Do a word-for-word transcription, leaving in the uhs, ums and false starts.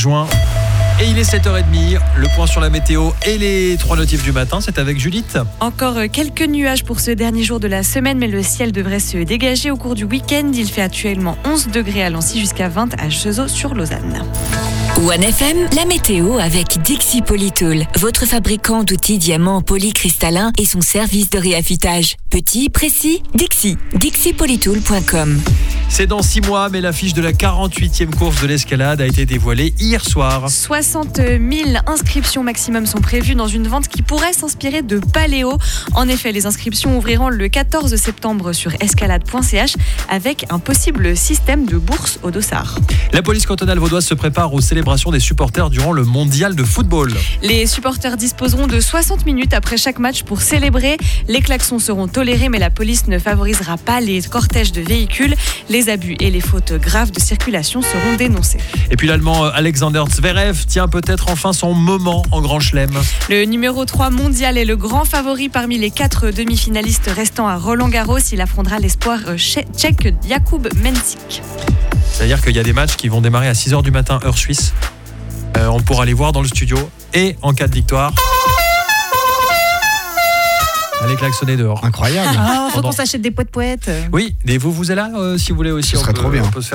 juin. Et il est sept heures trente, le point sur la météo et les trois notifs du matin, c'est avec Judith. Encore quelques nuages pour ce dernier jour de la semaine, mais le ciel devrait se dégager au cours du week-end. Il fait actuellement onze degrés à Lancy jusqu'à vingt à Cheseaux sur Lausanne. One F M, la météo avec Dixie Polytool, votre fabricant d'outils diamants polycristallins et son service de réaffûtage. Petit, précis, Dixie. dixie polytool point com. C'est dans six mois, mais l'affiche de la quarante-huitième course de l'escalade a été dévoilée hier soir. soixante mille inscriptions maximum sont prévues dans une vente qui pourrait s'inspirer de Paléo. En effet, les inscriptions ouvriront le quatorze septembre sur escalade point c h avec un possible système de bourse au dossard. La police cantonale vaudoise se prépare aux célébrations des supporters durant le mondial de football. Les supporters disposeront de soixante minutes après chaque match pour célébrer. Les klaxons seront tolérés, mais la police ne favorisera pas les cortèges de véhicules. Les abus et les fautes graves de circulation seront dénoncés. Et puis l'Allemand Alexander Zverev tient peut-être enfin son moment en Grand Chelem. Le numéro trois mondial est le grand favori parmi les quatre demi-finalistes restant à Roland-Garros. Il affrontera l'espoir tchèque Jakub Mensik. C'est-à-dire qu'il y a des matchs qui vont démarrer à six heures du matin, heure suisse. Euh, on pourra les voir dans le studio. Et en cas de victoire, allez klaxonner dehors. Incroyable. Ah, faut Pendant- qu'on s'achète des poètes poètes. Oui, et vous, vous êtes là euh, si vous voulez aussi. Ce on serait peut- trop bien. on peut se faire